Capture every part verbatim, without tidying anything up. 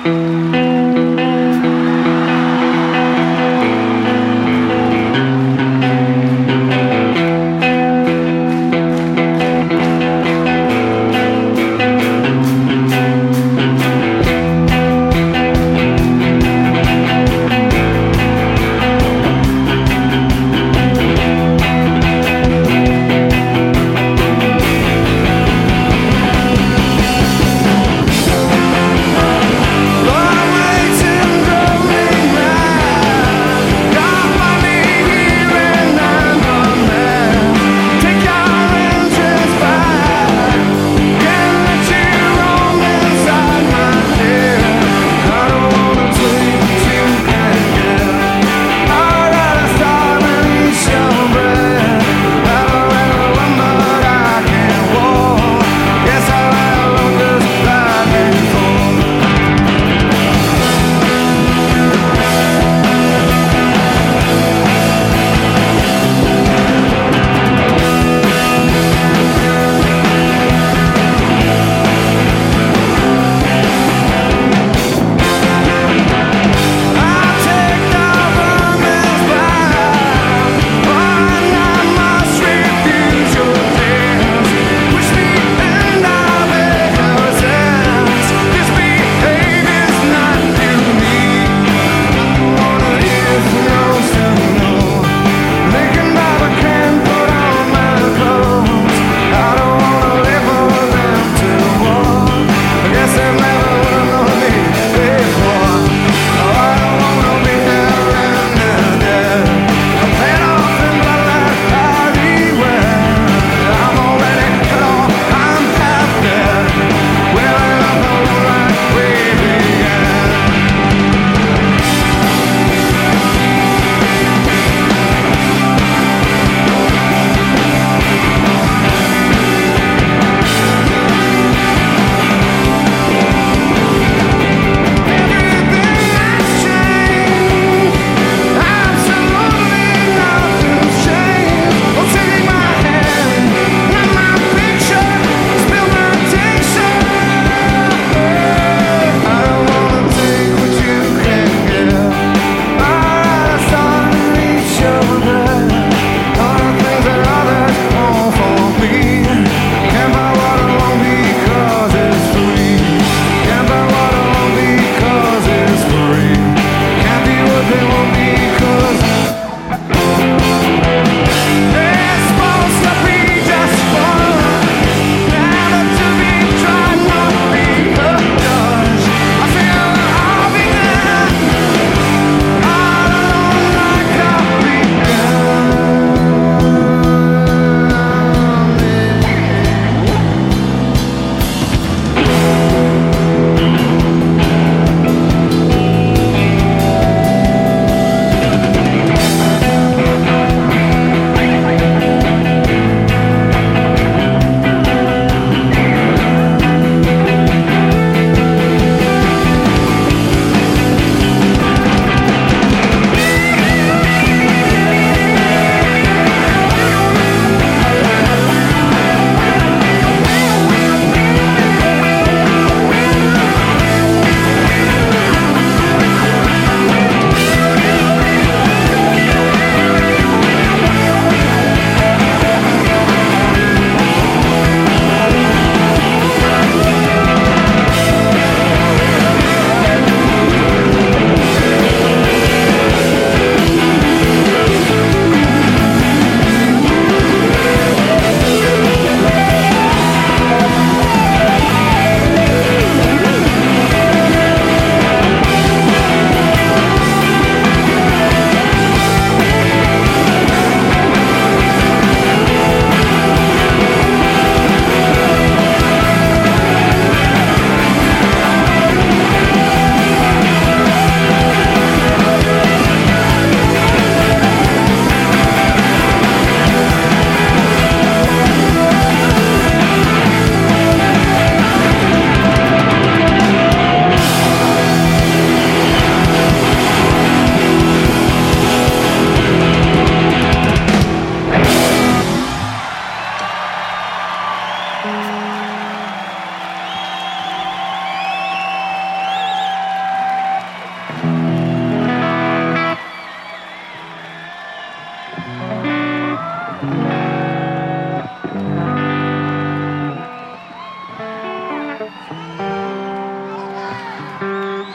Lord,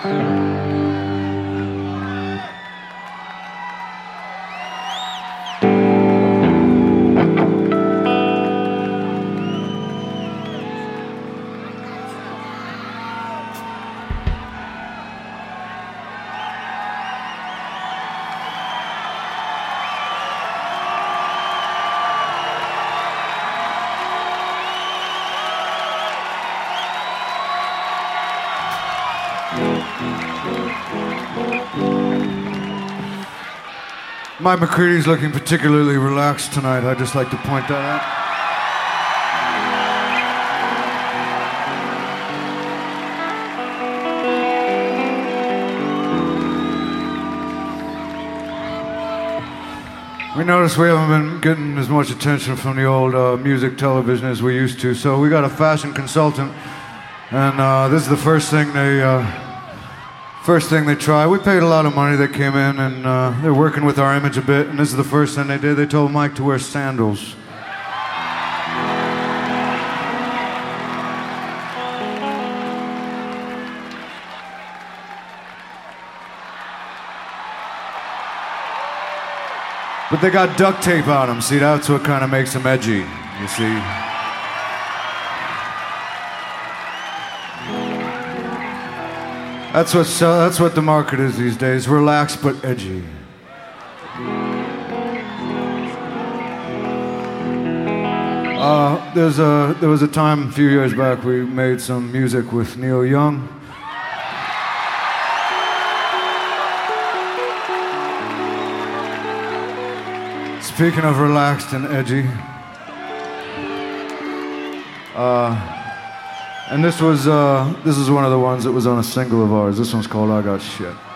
Mike McCready's looking particularly relaxed tonight. I'd just like to point that out. We noticed we haven't been getting as much attention from the old uh, music television as we used to, so we got a fashion consultant, and uh, this is the first thing they uh, first thing they tried. We paid a lot of money. They came in, and uh, they're working with our image a bit, and this is the first thing they did. They told Mike to wear sandals. But they got duct tape on them. See, that's what kind of makes them edgy, you see. That's what, uh, that's what the market is these days. Relaxed but edgy. Uh, there's a, there was a time a few years back we made some music with Neil Young. Speaking of relaxed and edgy, uh, and this was uh, this is one of the ones that was on a single of ours. This one's called I Got Shit.